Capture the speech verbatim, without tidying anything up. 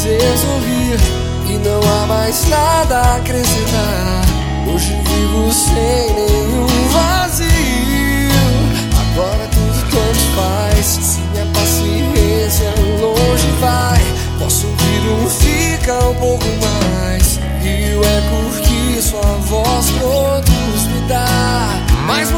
você sorrir e não há mais nada a acrescentar. Hoje vivo sem nenhum vazio. Agora tudo tanto faz. Se minha paciência longe vai, posso ouvir um fica um pouco mais e o eco que sua voz produz me dá. Mas